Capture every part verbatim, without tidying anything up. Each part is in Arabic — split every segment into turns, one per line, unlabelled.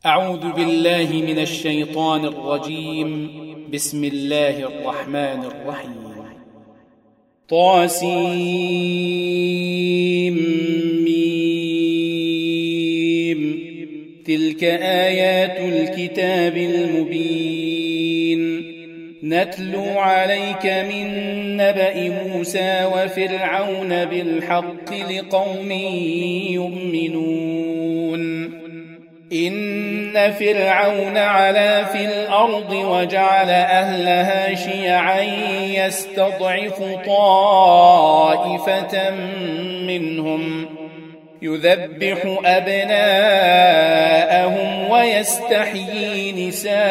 أعوذ بالله من الشيطان الرجيم. بسم الله الرحمن الرحيم. طاسيم ميم. تلك آيات الكتاب المبين. نتلو عليك من نبأ موسى وفرعون بالحق لقوم يؤمنون. إن فرعون علا في الأرض وجعل أهلها شيعا يستضعف طائفة منهم يذبح أبناءهم ويستحيي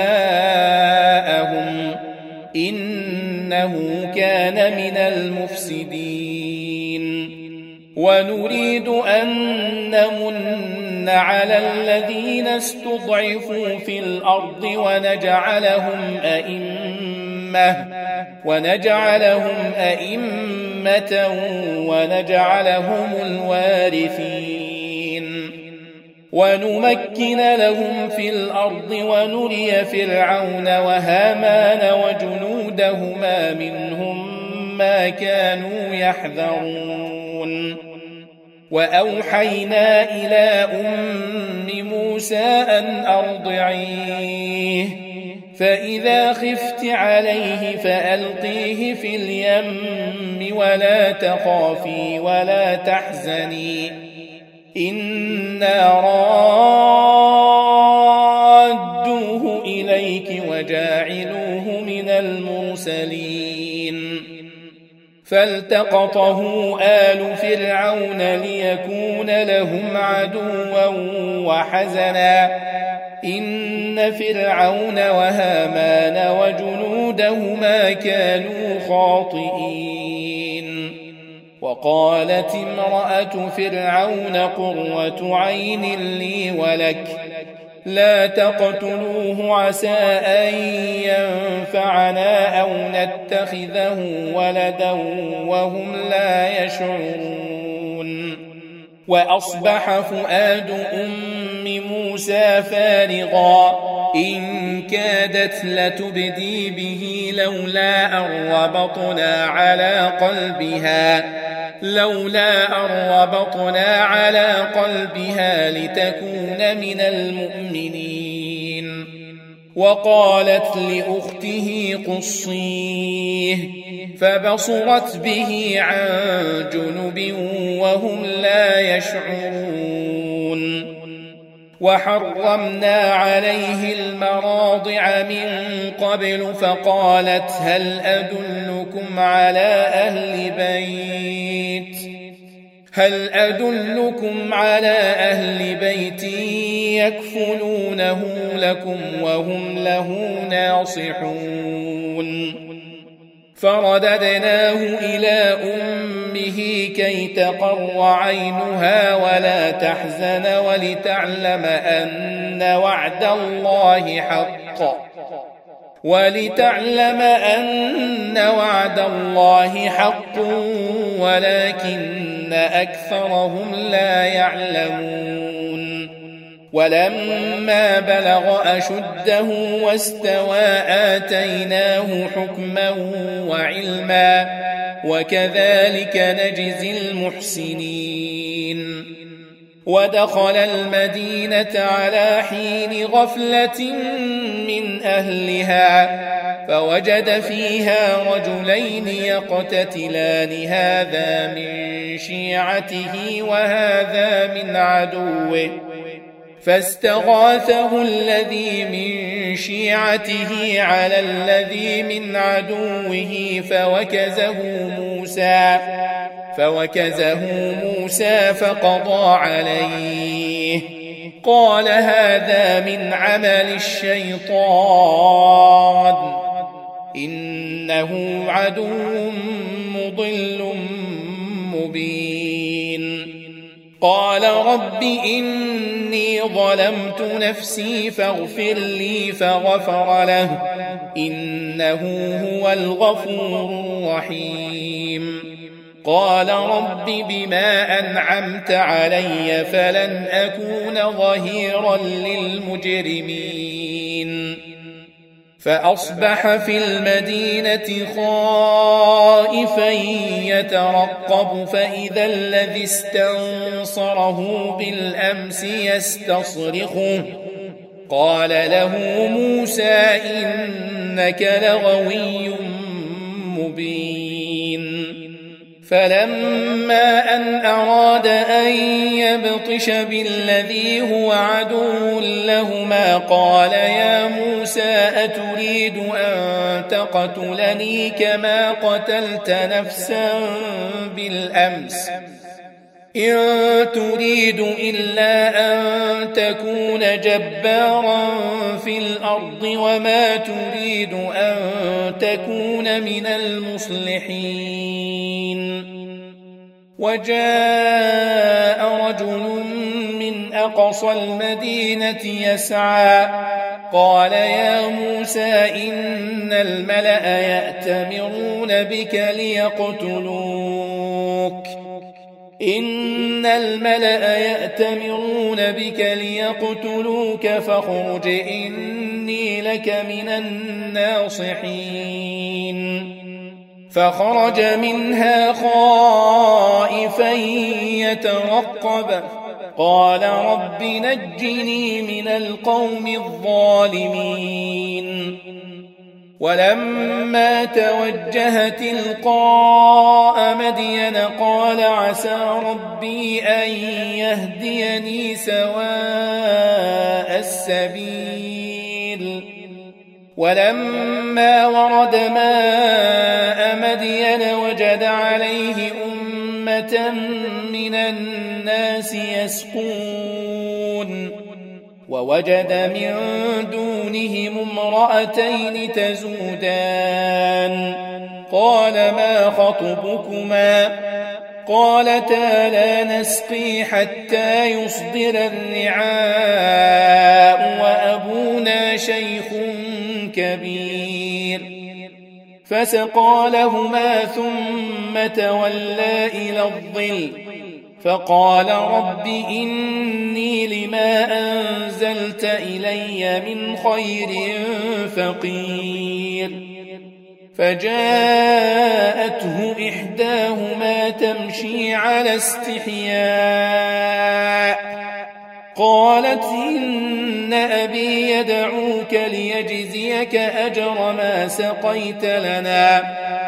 نساءهم إنه كان من المفسدين. ونريد أن نمن على الذين استضعفوا في الأرض ونجعلهم أئمة ونجعلهم أئمة ونجعلهم الوارثين ونمكن لهم في الأرض ونري فرعون وهامان وجنودهما منهم ما كانوا يحذرون. وأوحينا إلى أم موسى أن أرضعيه فإذا خفت عليه فألقيه في اليم ولا تخافي ولا تحزني إنا رادوه إليك وجاعلوه من المرسلين. فالتقطه آل فرعون ليكون لهم عدوا وحزنا إن فرعون وهامان وجنودهما كانوا خاطئين. وقالت امرأة فرعون قرة عين لي ولك لا تقتلوه عسى أن ينفعنا أو نتخذه ولدا وهم لا يشعرون. وأصبح فؤاد أم موسى فارغا إن كادت لتبدي به لولا أن ربطنا على قلبها لولا أن ربطنا على قلبها لتكون من المؤمنين. وقالت لأخته قصيه فبصرت به عن جنب وهم لا يشعرون. وحرمنا عليه المراضع من قبل فقالت هل أدلكم على أهل بيت هل أدلكم على أهل بيت يكفلونه لكم وهم له ناصحون. فرددناه إلى أمه كي تقر عينها ولا تحزن ولتعلم أن وعد الله حق ولتعلم أن وعد الله حق ولكن أكثرهم لا يعلمون. ولما بلغ أشده واستوى آتيناه حكما وعلما وكذلك نجزي المحسنين. ودخل المدينة على حين غفلة من أهلها فوجد فيها رجلين يقتتلان هذا من شيعته وهذا من عدوه فاستغاثه الذي من شيعته على الذي من عدوه فوكزه موسى فوكزه موسى فقضى عليه قال هذا من عمل الشيطان إنه عدو مضل مبين. قال رب إني ظلمت نفسي فاغفر لي فغفر له إنه هو الغفور الرحيم. قال رب بما أنعمت علي فلن أكون ظهيرا للمجرمين فأصبح في المدينة خائفا يترقب فإذا الذي استنصره بالأمس يستصرخه قال له موسى إنك لغوي مبين فلما أن أراد أن يبطش بالذي هو عدو لهما قال يا موسى أتريد أن تقتلني كما قتلت نفسا بالأمس إن تريد إلا أن تكون جبارا في الأرض وما تريد أن تكون من المصلحين وجاء رجل من أقصى المدينة يسعى قال يا موسى إن الملأ يأتمرون بك ليقتلوك إن الملأ يأتمرون بك ليقتلوك فاخرج إني لك من الناصحين فخرج منها خائفا يترقب قال رب نجني من القوم الظالمين ولما توجه تلقاء مدين قال عسى ربي أن يهديني سواء السبيل ولما ورد ماء مدين وجد عليه أمة من الناس يسقون ووجد من دونهم امرأتين تزودان قال ما خطبكما قالتا لا نسقي حتى يصدر الرعاء وأبونا شيخ كبير فسقى لهما ثم تولى إلى الظل فقال رب إني لما أنزلت إلي من خير فقير فجاءته إحداهما تمشي على استحياء قالت إن أبي يدعوك ليجزيك أجر ما سقيت لنا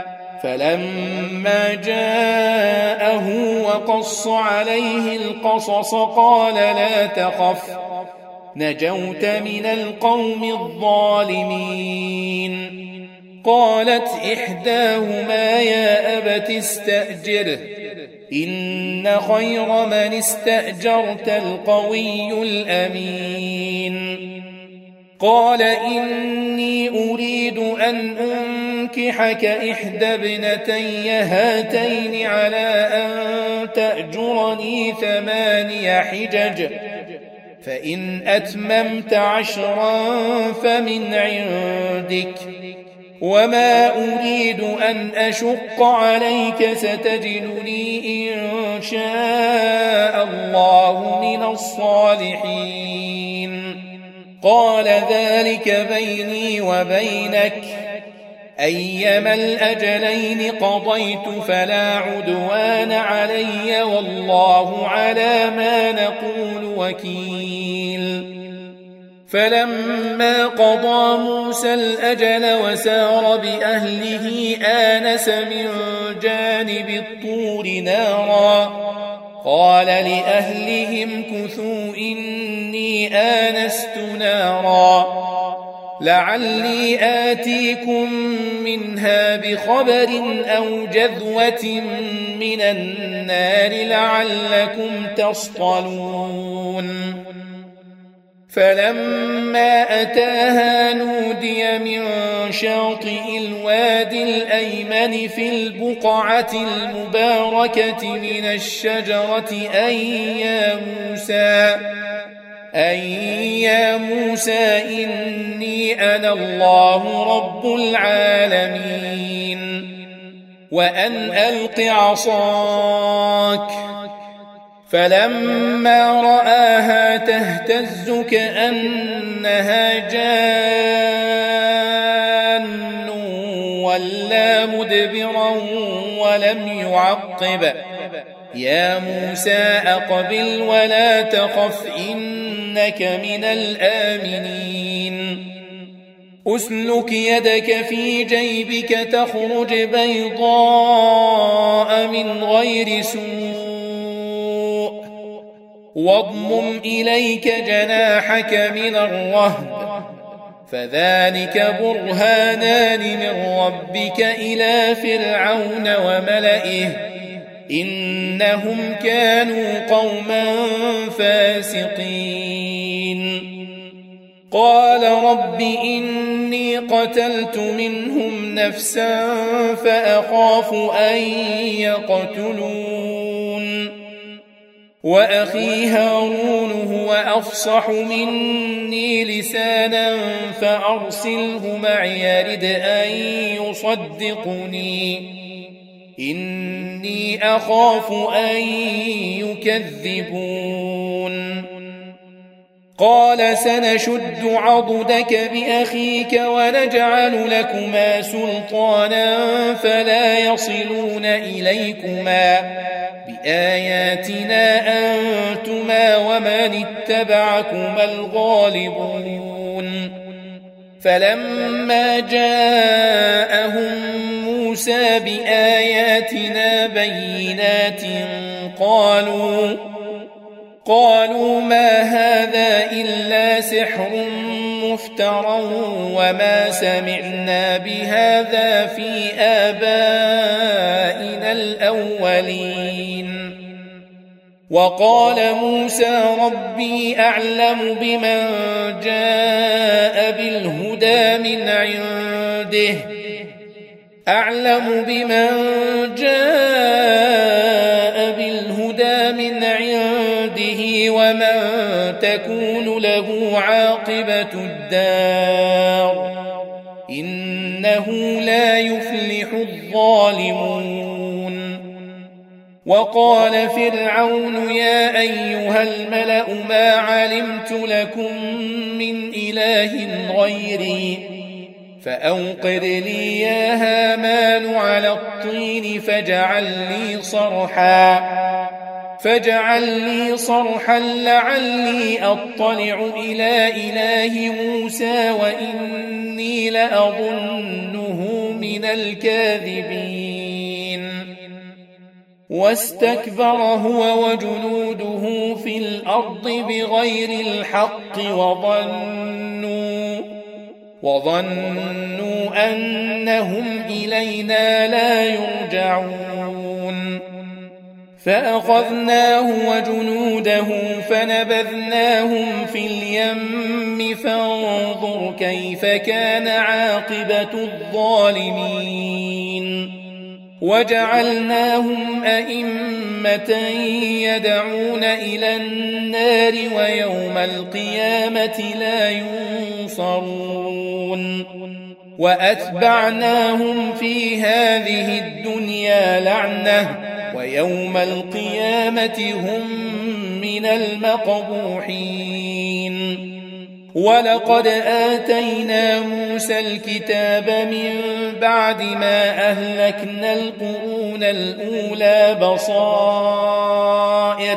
فلما جاءه وقص عليه القصص قال لا تخف نجوت من القوم الظالمين قالت إحداهما يا أبت استأجره إن خير من استأجرت القوي الأمين قال إني أريد أن أنكحك إحدى ابنتي هاتين على أن تأجرني ثماني حجج فإن أتممت عشرا فمن عندك وما أريد أن أشق عليك ستجدني إن شاء الله من الصالحين قال ذلك بيني وبينك أيما الأجلين قضيت فلا عدوان علي والله على ما نقول وكيل فلما قضى موسى الأجل وسار بأهله آنس من جانب الطور نارا قال لأهلهم كثوا إني آنست نارا لعلي آتيكم منها بخبر أو جذوة من النار لعلكم تصطلون فلما أتاها نودي من شاطئ الوادي الأيمن في البقعة المباركة من الشجرة أن يا موسى أن يا موسى إني أنا الله رب العالمين وأن ألق عصاك. فلما رآها تهتز كأنها جان ولا مدبرا ولم يعقب. يا موسى أقبل ولا تخف إنك من الآمنين. أسلك يدك في جيبك تخرج بيضاء من غير سوء واضمم إليك جناحك من الرهب فذلك برهانان من ربك إلى فرعون وملئه إنهم كانوا قوما فاسقين. قال رب إني قتلت منهم نفسا فأخاف أن يقتلون وأخي هارون هو أفصح مني لسانا فأرسله معي يرد أن يصدقني إني أخاف أن يكذبون. قال سنشد عضدك بأخيك ونجعل لكما سلطانا فلا يصلون إليكما بآياتنا أنتما ومن اتبعكما الغالبون. فلما جاءهم موسى بآياتنا بينات قالوا قالوا ما هذا إلا سحر مفترى وما سمعنا بهذا في آبائنا الأولين. وقال موسى ربي أعلم بمن جاء بالهدى من عنده أعلم بمن جاء بالهدى من عنده ومن تكون له عاقبة الدار إنه لا يفلح الظالمون. وقال فرعون يا أيها الملأ ما علمت لكم من إله غيري فأوقد لي يا هامان على الطين فاجعل لي صرحا فاجعل لي صرحا لعلي أطلع إلى إله موسى وإني لأظنه من الكاذبين. واستكبر هو وجنوده في الأرض بغير الحق وظنوا وظنوا أنهم إلينا لا يرجعون. فأخذناه وجنوده فنبذناهم في اليم فانظر كيف كان عاقبة الظالمين. وجعلناهم أئمة يدعون إلى النار ويوم القيامة لا ينصرون. وأتبعناهم في هذه الدنيا لعنة ويوم القيامة هم من المقبوحين. ولقد آتينا موسى الكتاب من بعد ما أهلكنا القرون الأولى بصائر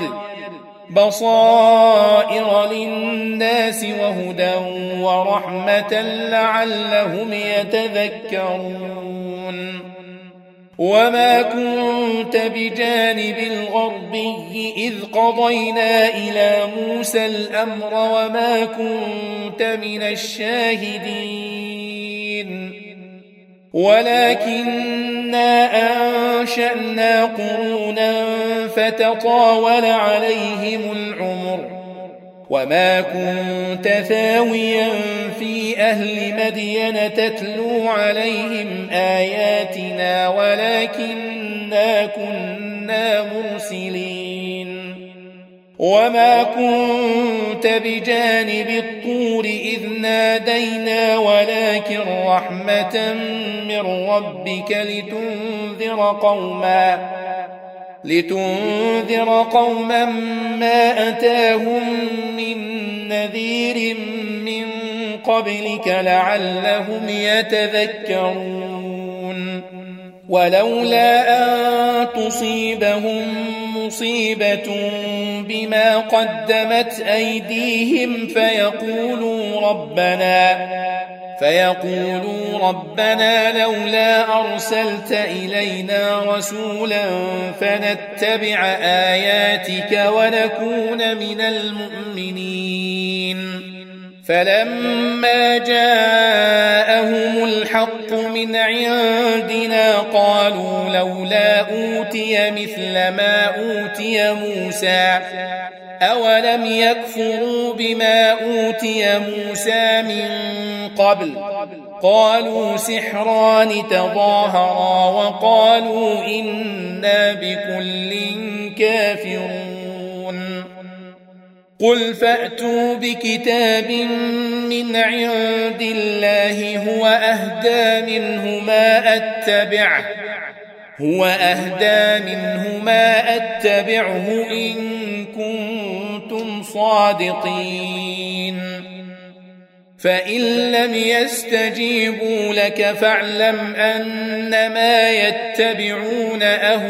بصائر للناس وهدى ورحمة لعلهم يتذكرون. وما كنت بجانب الغربي إذ قضينا إلى موسى الأمر وما كنت من الشاهدين ولكننا أنشأنا قرونا فتطاول عليهم العمر وما كنت ثاويا في أهل مدين تتلو عليهم آياتنا ولكننا كنا مرسلين. وما كنت بجانب الطور إذ نادينا ولكن رحمة من ربك لتنذر قوما لتنذر قوما ما أتاهم من نذير من قبلك لعلهم يتذكرون ولولا أن تصيبهم مصيبة بما قدمت أيديهم فيقولوا ربنا فيقولوا ربنا لولا أرسلت إلينا رسولا فنتبع آياتك ونكون من المؤمنين فلما جاءهم الحق من عندنا قالوا لولا أوتي مثل ما أوتي موسى أولم يكفروا بما أوتي موسى من قبل قالوا سحران تظاهرا وقالوا إنا بكل كافرون قل فأتوا بكتاب من عند الله هو أهدى منه ما أتبعه هو أهدى منه ما أتبعه إن كنتم صادقين فإن لم يستجيبوا لك فاعلم أنما يتبعون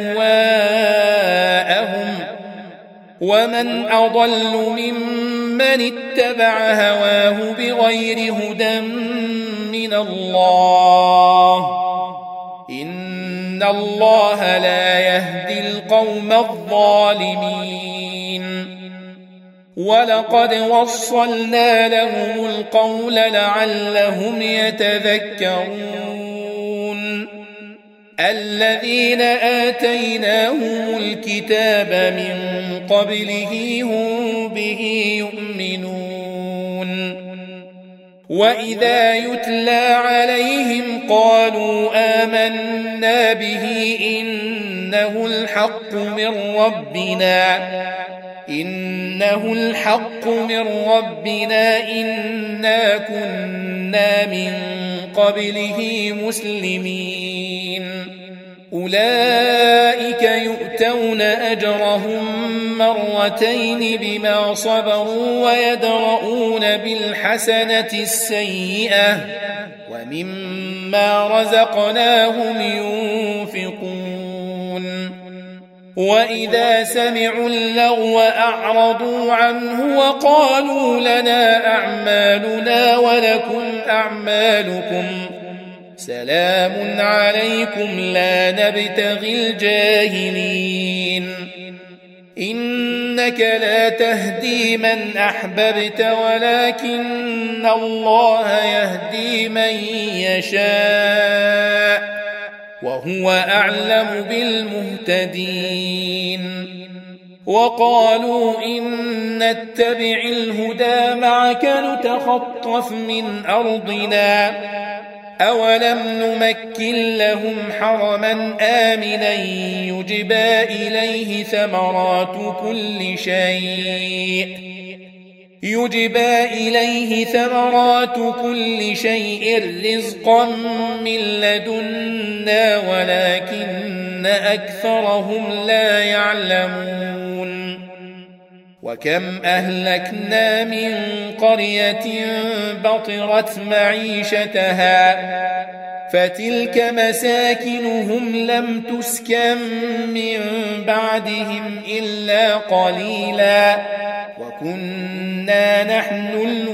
أهواءهم ومن أضل ممن اتبع هواه بغير هدى من الله إن الله لا يهدي القوم الظالمين ولقد وصلنا لهم القول لعلهم يتذكرون الذين آتيناهم الكتاب من قبله هم به يؤمنون وإذا يتلى عليهم قالوا آمنا به إنه الحق من ربنا إنه الحق من ربنا إنا كنا من قبله مسلمين أولئك يؤتون أجرهم مرتين بما صبروا ويدرؤون بالحسنة السيئة ومما رزقناهم ينفقون وإذا سمعوا اللغو أعرضوا عنه وقالوا لنا أعمالنا ولكم أعمالكم سلام عليكم لا نبتغي الجاهلين إنك لا تهدي من أحببت ولكن الله يهدي من يشاء وهو أعلم بالمهتدين وقالوا إن نتبع الهدى معك نتخطف من أرضنا أولم نمكن لهم حرما آمنا يجبى إليه ثمرات كل شيء يجبى إليه ثمرات كل شيء رزقا من لدنا ولكن أكثرهم لا يعلمون وكم أهلكنا من قرية بطرت معيشتها فتلك مساكنهم لم تسكن من بعدهم إلا قليلا وكنا نحن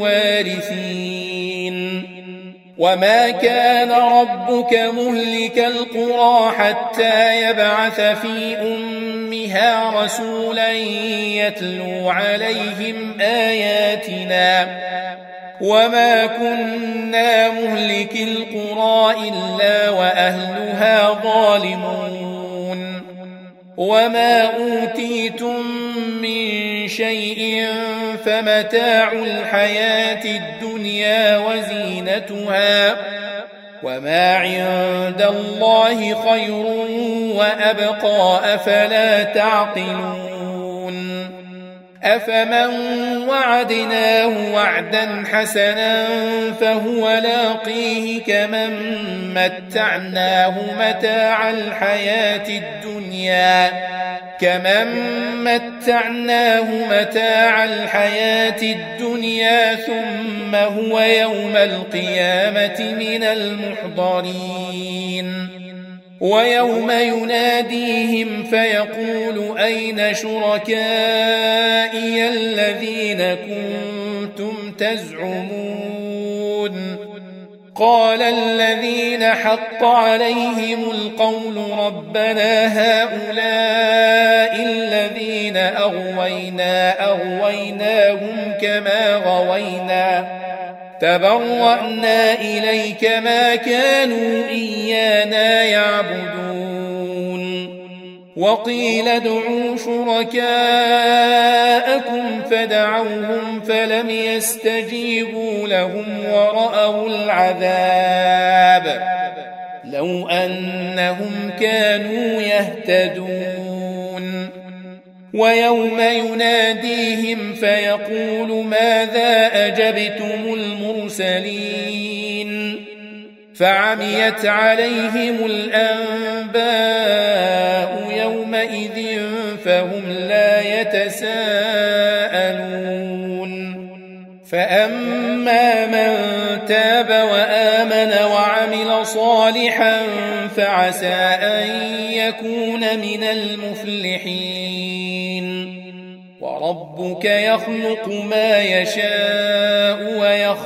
الوارثين وما كان ربك مهلك القرى حتى يبعث في أمها رسولا يتلو عليهم آياتنا وما كنا مهلك القرى إلا وأهلها ظالمون وما أوتيتم من شيء فمتاع الحياة الدنيا وزينتها وما عند الله خير وأبقى أفلا تعقلون أفمن وعدناه وعدا حسنا فهو لاقيه كمن متعناه متاع الحياة الدنيا كمن متعناه متاع الحياة الدنيا ثم هو يوم القيامة من المحضرين ويوم يناديهم فيقول أين شركائي الذين كنتم تزعمون قال الذين حق عليهم القول ربنا هؤلاء الذين أغوينا أغويناهم كما غوينا تبرأنا إليك ما كانوا إيانا يعبدون وقيل ادعوا شركاءكم فدعوهم فلم يستجيبوا لهم ورأوا العذاب لو أنهم كانوا يهتدون ويوم يناديهم فيقول ماذا أجبتم المرسلين فعميت عليهم الأنباء يومئذ فهم لا يتساءلون فأما من تاب وآمن وعمل صالحا فعسى أن يكون من المفلحين وربك يخلق ما يشاء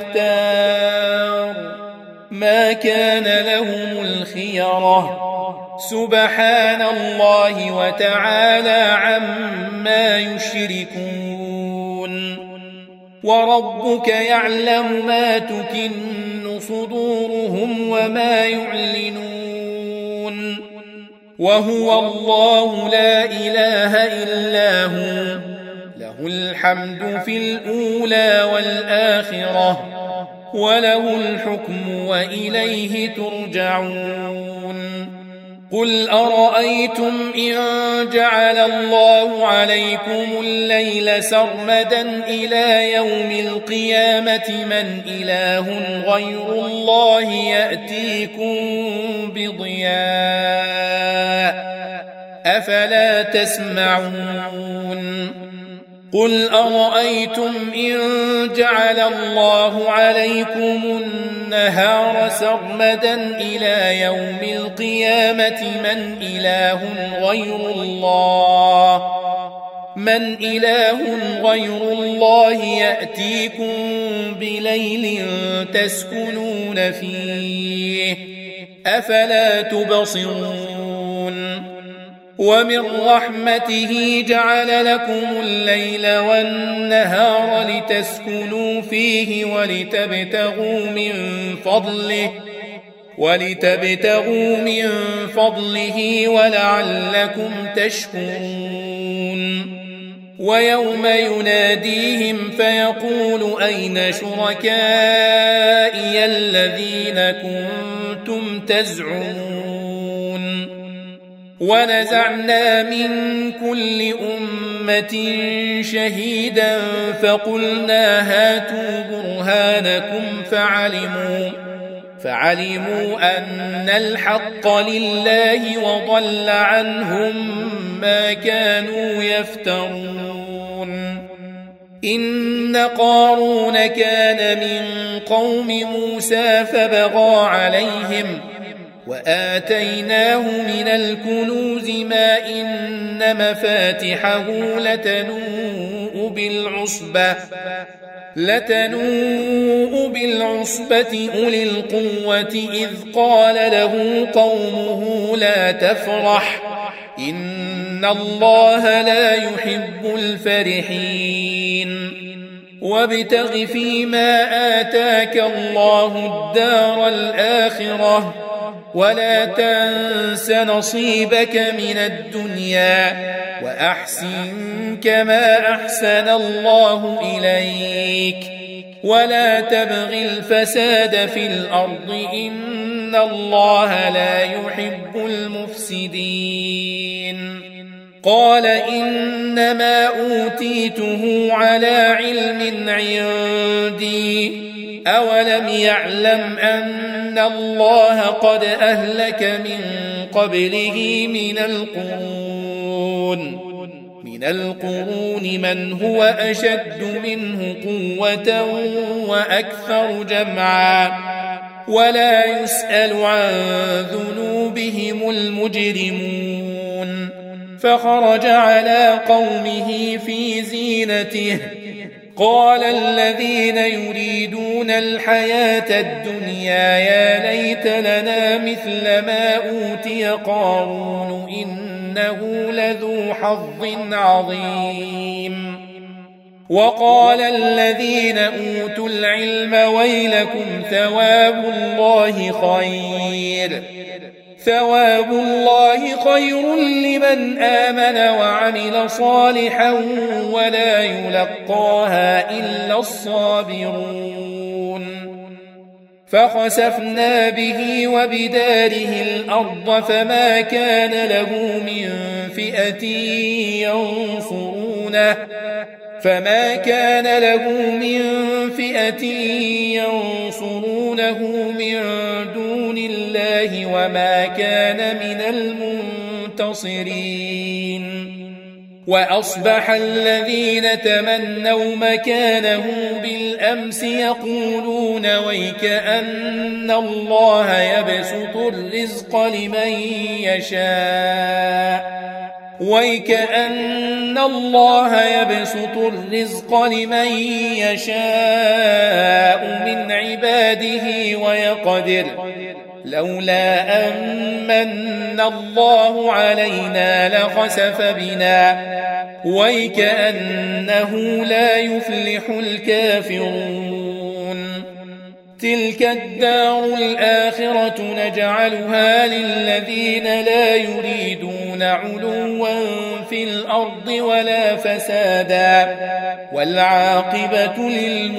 ويختار ما كان لهم الخيرة سبحان الله وتعالى عما يشركون وربك يعلم ما تكن صدورهم وما يعلنون وهو الله لا إله إلا هو له الحمد في الأولى والآخرة وله الحكم وإليه ترجعون قل أرأيتم إن جعل الله عليكم الليل سرمدا إلى يوم القيامة من إله غير الله يأتيكم بضياء أفلا تسمعون قل أرأيتم إن جعل الله عليكم النهار سرمدا إلى يوم القيامة من إله غير الله من إله غير الله يأتيكم بليل تسكنون فيه أفلا تبصرون ومن رحمته جعل لكم الليل والنهار لتسكنوا فيه ولتبتغوا من فضله ولتبتغوا من فضله ولعلكم تشكرون ويوم يناديهم فيقول أين شركائي الذين كنتم تزعمون ونزعنا من كل أمة شهيدا فقلنا هاتوا برهانكم فعلموا فعلموا أن الحق لله وضل عنهم ما كانوا يفترون إن قارون كان من قوم موسى فبغى عليهم وآتيناه من الكنوز ما إن مفاتحه لتنوء بالعصبة لتنوء بالعصبة أولي القوة إذ قال له قومه لا تفرح إن الله لا يحب الفرحين وابتغ فيما آتاك الله الدار الآخرة ولا تنس نصيبك من الدنيا وأحسن كما أحسن الله إليك ولا تبغ الفساد في الأرض إن الله لا يحب المفسدين قال إنما أوتيته على علم عندي أولم يعلم أن الله قد أهلك من قبله من القرون من القرون من هو أشد منه قوة وأكثر جمعا ولا يسأل عن ذنوبهم المجرمون فخرج على قومه في زينته قال الذين يريدون الحياة الدنيا يا ليت لنا مثل ما أوتي قارون إنه لذو حظ عظيم وقال الذين أوتوا العلم ويلكم ثواب الله خير ثواب الله خير لمن آمن وعمل صالحا ولا يلقاها إلا الصابرون فخسفنا به وبداره الأرض فما كان له من فئة ينصرونه فما كان له من فئة ينصرونه من دون الله وما كان من المنتصرين وأصبح الذين تمنوا مكانه بالأمس يقولون ويكأن الله يبسط الرزق لمن يشاء ويكأن الله يبسط الرزق لمن يشاء من عباده ويقدر لولا أمن الله علينا لخسف بنا ويكأنه لا يفلح الكافرون تلك الدار الآخرة نجعلها للذين لا يريدون علوا في الأرض ولا فسادا والعاقبة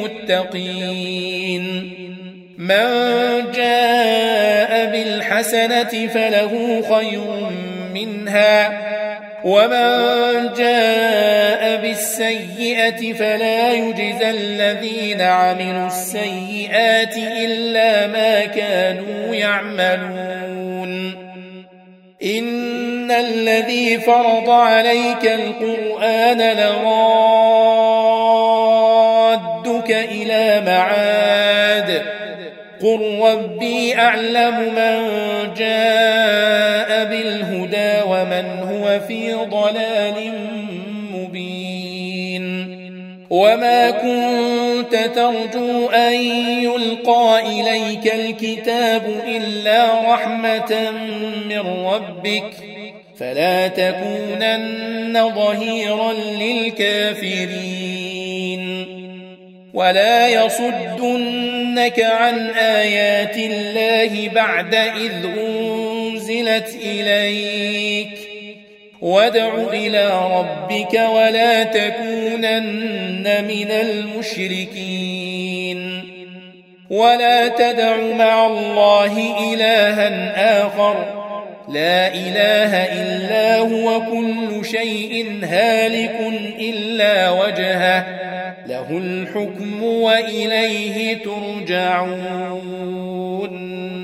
للمتقين من جاء بالحسنة فله خير منها ومن جاء بالسيئة فلا يجزى الذين عملوا السيئات إلا ما كانوا يعملون إن الذي فرض عليك القرآن لرادك إلى معاد قل ربي أعلم من جاء بالهدى ومن هو في ضلال مبين وما كنت ترجو أن يلقى إليك الكتاب إلا رحمة من ربك فلا تكونن ظهيرا للكافرين ولا يصدنك عن آيات الله بعد إذ أنزلت إليك وادع إلى ربك ولا تكونن من المشركين ولا تدع مع الله إلها آخر لا إله إلا هو كل شيء هالك إلا وجهه له الحكم وإليه ترجعون